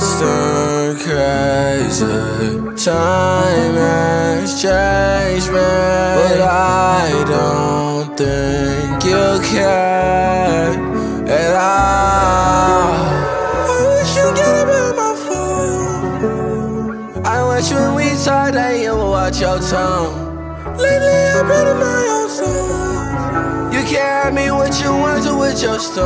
lost and crazy. Time has changed me, but I don't think you care at all. I wish you get up my phone. I wish when we talk that you would watch your tone. Lately I've been in my own zone. You carry me with your words or with your stones.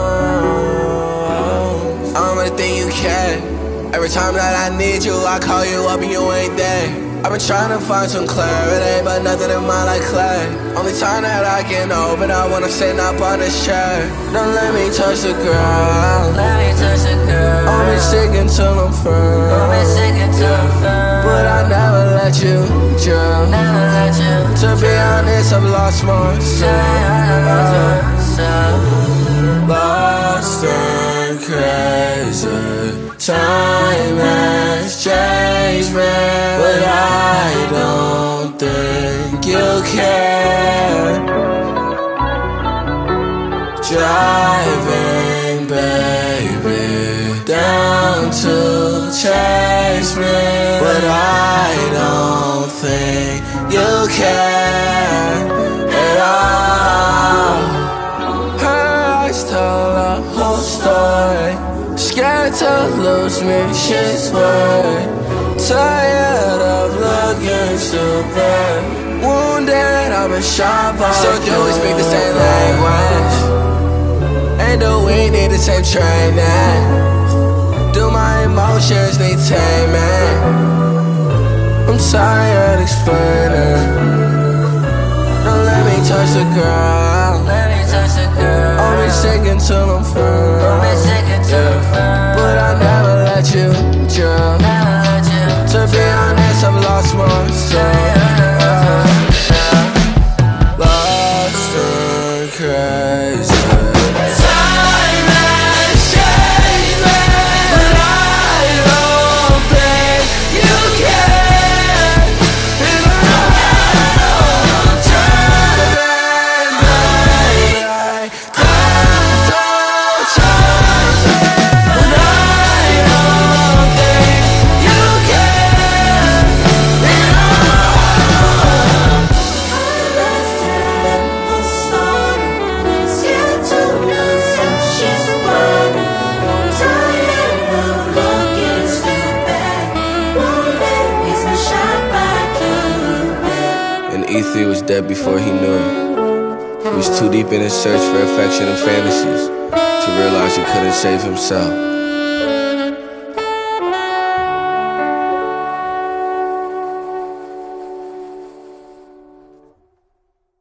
Only thing you can. Every time that I need you, I call you up and you ain't there. I've been trying to find some clarity, but nothing in mine like clay. Only time that I can open up when I'm sitting up on this chair. Don't let me touch the ground. Let me touch the ground. I'll be sick until I'm firm. I'll be sick until I'm firm. But I never let you drown. Never let you. To be honest, I've lost myself. Lost and crazy. Time has changed me, but I don't think you care. Driving, baby, down to chase me, but I don't think you care at all. Her eyes tell a whole story. Scared to lose me, she's worried. Tired of looking stupid. Wounded, I've been shot by. So do we speak the same language? And do we need the same training? Do my emotions need taming? I'm tired explaining. Don't let me touch the ground. Let me touch the ground. I'll be sick until I'm firm. I'll be sick until I'm firm. But I never let you drown. Never let you. To be honest, I've lost myself. Lost and crazy. Time has changed me, but I don't think you care. And I don't turn back. Time don't change me, but I don't think you care. And And E3 was dead before he knew it. He was too deep in his search for affection and fantasies to realize he couldn't save himself.